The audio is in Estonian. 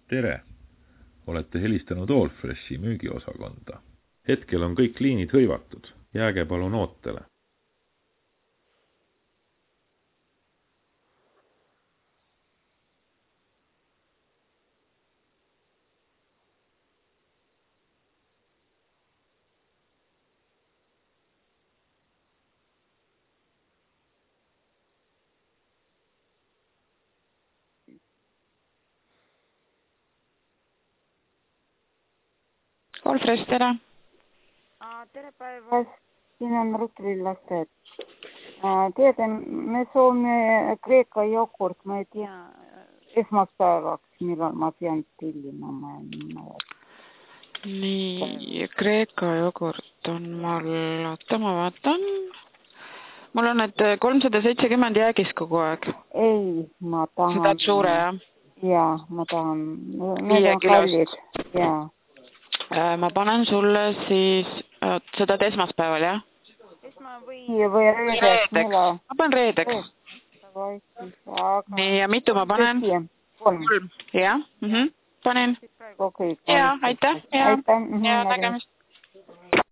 Tere! Olete helistanud Allfreshi müügiosakonda. Hetkel on kõik liinid hõivatud. Jääge palun ootele. Allfresh, tere! Tere päevast, siin on Rutrillasteed. Teate, me soovime Kreeka jogurt, ma ei tea, esmaspäevaks, millal ma pean tellima. Nii, Kreeka jogurt on mul, oota ma vaatan. Mul on need 370 jäägis kogu aeg. Ei, ma tahan... Seda suure, jah? Jaa, ma tahan... 5 kilost. Jaa. Ma panen sulle siis, seda esmaspäeval, jah? Või reedeks. Ma panen reedeks. Nii, ja mitu ma panen? 3. Jah, panen. Okei. Jaa, aitäh. Jaa, nägemist.